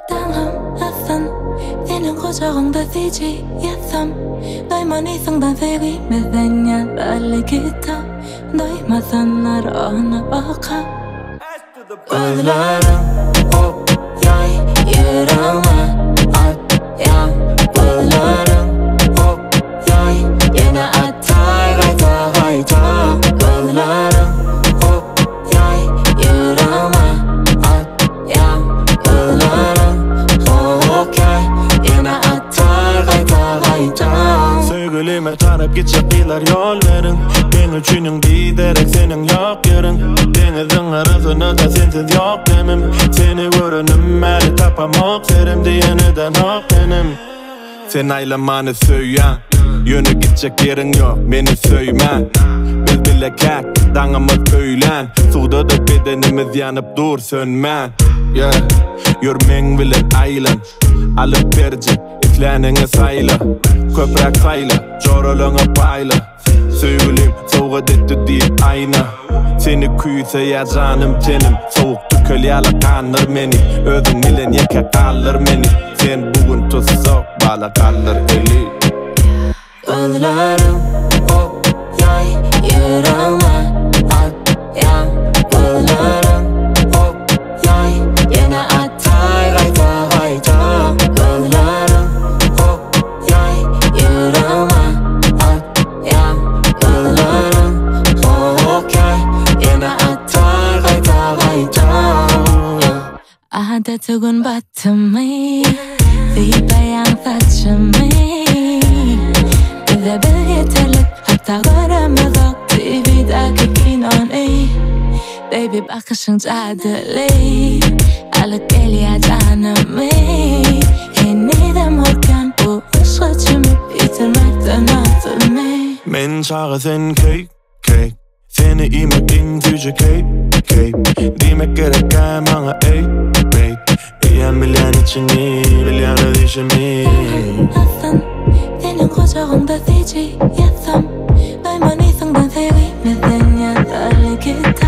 당황했던 내는 고정다 되지 예삼 너희만이 성단색이 매대냐 빨리 기타 너희만 나를 어나봐가 Gözlerim hop yay yüreğime at ya Gözlerim hop yay yine atay gayta gayta Gözlerim hop yay yüreğime at ya Gözlerim hop yay yine atay gayta gayta Sevgilime tarif geçecekler yol verin Ben üçünün giderek senin yok yerin Denizin arasını da sensiz yok demem Seni görünüm beni tapamak Serim diyeniden hak benim Sen aylamanı söylen Yönü gidecek yerin yok beni söymen Biz bile kek dağımız öylen Suda da bedenimiz yanıp dur sönmen Yeah Yürmen bilen aylan Alıp verecek İflenine sayla Köprek sayla Joroluna payla Söyleyim soğuk etti deyip ayna Seni küyse ya canım tenim Soğuk tükölyalı kanır beni Özün bilen yeke kalır beni Sen bugün tutsak bala kalır eli Gözlerim hop yay yüreğime at ya Gözlerim hop yay yine atay gayta gayta Gözlerim hop yay yüreğime at ya Gözlerim hop yay yine atay gayta gayta Ada tugun batımı Zibayan saçımı Bize bil yeterli Hatta göremez o TV'deki kinonu Baby bakışın cadeli Alıp geliyor canımı Yeniden morgan Bu ışıcımı bitirmekten atımı Men çağı sen cake, cake Seni imek incüce cake, cake Demek gereken bana ey, babe İyem bilen içini, bilen ödüşümü Aslan, senin kucağında seci yatsam Doyman iyisin ben seveyim Neden ya darlı gitar